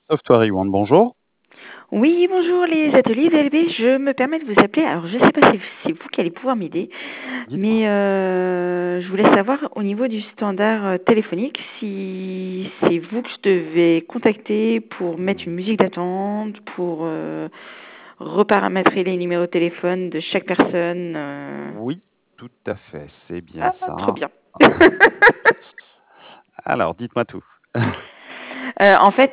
Software One, bonjour. Oui, bonjour les ateliers DLB, je me permets de vous appeler. Alors, je ne sais pas si c'est vous qui allez pouvoir m'aider, Dites-moi. mais je voulais savoir au niveau du standard téléphonique si c'est vous que je devais contacter pour mettre une Mmh. musique d'attente, pour reparamétrer les numéros de téléphone de chaque personne. Oui, tout à fait, c'est bien Ah, trop ça. bien. Alors, dites-moi tout. En fait,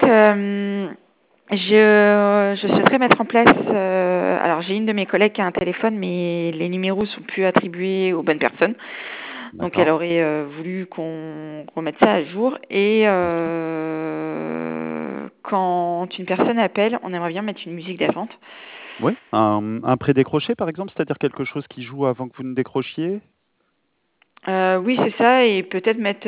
je souhaiterais mettre en place. Alors, j'ai une de mes collègues qui a un téléphone, mais les numéros sont plus attribués aux bonnes personnes. Donc, elle D'accord, aurait voulu qu'on remette ça à jour. Et bien sûr. quand une personne appelle, on aimerait bien mettre une musique d'attente. Oui, un pré-décroché, par exemple, c'est-à-dire quelque chose qui joue avant que vous ne décrochiez? Oui, c'est ça. Et peut-être mettre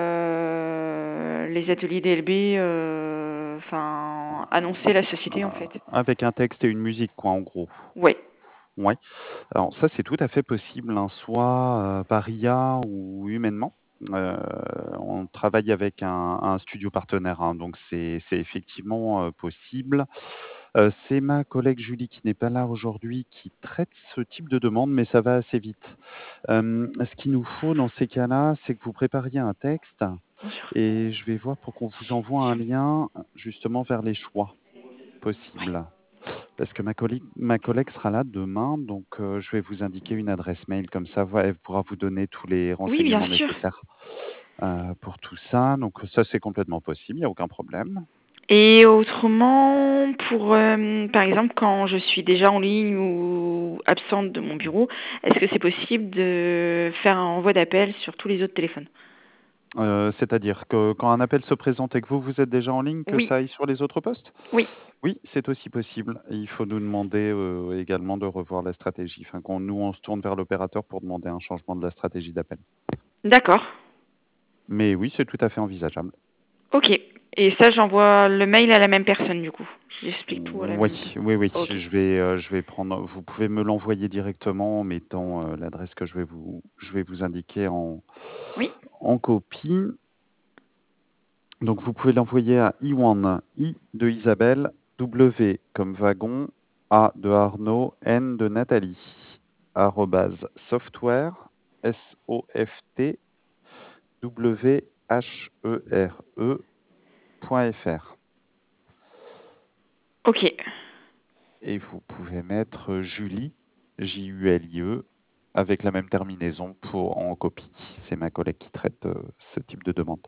les ateliers DLB, enfin, annoncer la société en fait. Avec un texte et une musique, quoi, en gros. Ouais. Ouais. Alors ça, c'est tout à fait possible, hein, soit, par IA ou humainement. Heu, on travaille avec un studio partenaire, hein, donc c'est effectivement, possible. C'est ma collègue Julie qui n'est pas là aujourd'hui qui traite ce type de demande, mais ça va assez vite. Ce qu'il nous faut dans ces cas-là, c'est que vous prépariez un texte Bonjour. et je vais voir pour qu'on vous envoie un lien, justement vers les choix possibles. Parce que ma collègue sera là demain, donc je vais vous indiquer une adresse mail comme ça, elle pourra vous donner tous les Oui, bien renseignements sûr. nécessaires, pour tout ça. Donc ça, c'est complètement possible, il y a aucun problème. Et autrement, pour, par exemple, quand je suis déjà en ligne ou absente de mon bureau, est-ce que c'est possible de faire un envoi d'appel sur tous les autres téléphones? C'est-à-dire que quand un appel se présente et que vous êtes déjà en ligne, que Oui, ça aille sur les autres postes? oui. Oui, c'est aussi possible. Il faut nous demander, également de revoir la stratégie. Enfin, on se tourne vers l'opérateur pour demander un changement de la stratégie d'appel. D'accord. Mais oui, c'est tout à fait envisageable. OK. Et ça, j'envoie le mail à la même personne, du coup? J'explique tout à la même Oui, oui, oui, OK. je vais prendre vous pouvez me l'envoyer directement en mettant, l'adresse que je vais vous indiquer Oui. en copie. Donc vous pouvez l'envoyer à Iwan, I de Isabelle, W comme wagon, A de Arnaud, N de Nathalie, arrobase software, software.fr. OK. Et vous pouvez mettre Julie, Julie, avec la même terminaison en copie. C'est ma collègue qui traite ce type de demande.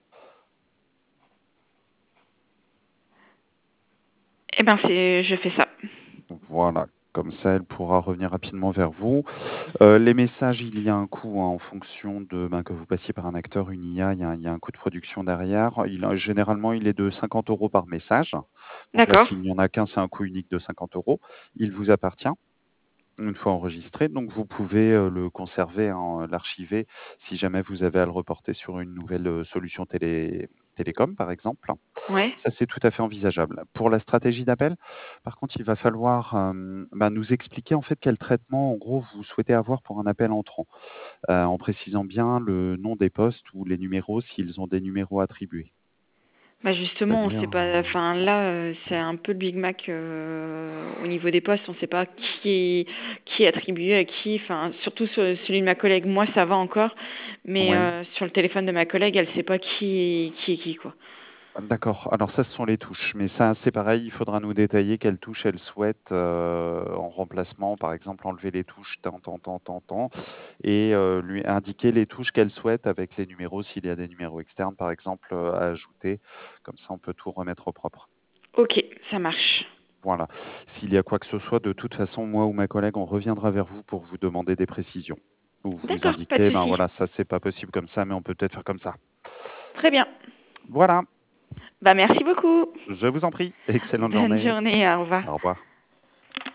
Eh ben, je fais ça. Voilà, comme ça, elle pourra revenir rapidement vers vous. Les messages, il y a un coût, hein, en fonction que vous passiez par un acteur, une IA, il y a un coût de production derrière. Généralement, il est de 50 € par message. Donc là, D'accord. s'il n'y en a qu'un, c'est un coût unique de 50 €. Il vous appartient. Une fois enregistré, donc vous pouvez, le conserver, hein, l'archiver si jamais vous avez à le reporter sur une nouvelle, solution télécom, par exemple. Ouais. Ça, c'est tout à fait envisageable. Pour la stratégie d'appel, par contre, il va falloir, nous expliquer, en fait, quel traitement, en gros, vous souhaitez avoir pour un appel entrant, en précisant bien le nom des postes ou les numéros s'ils ont des numéros attribués. Bah, justement, on C'est-à-dire, sait pas, enfin là, c'est un peu le Big Mac au niveau des postes, on sait pas qui est attribué à qui, enfin surtout celui de ma collègue, moi ça va encore, mais ouais. sur le téléphone de ma collègue, elle sait pas qui est qui quoi. D'accord. Alors ça, ce sont les touches, mais ça, c'est pareil, il faudra nous détailler quelles touches elle souhaite, en remplacement. Par exemple, enlever les touches tant, tant, tant, tant, tant et lui indiquer les touches qu'elle souhaite avec les numéros, s'il y a des numéros externes, par exemple, à ajouter. Comme ça, on peut tout remettre au propre. OK, ça marche. Voilà. S'il y a quoi que ce soit, de toute façon, moi ou ma collègue, on reviendra vers vous pour vous demander des précisions ou vous D'accord, pas de indiquer: «Ben, souci. voilà, ça, c'est pas possible comme ça, mais on peut peut-être faire comme ça». Très bien. Voilà, Bah, merci beaucoup. je vous en prie. Excellente Bonne journée. journée, au revoir. Au revoir.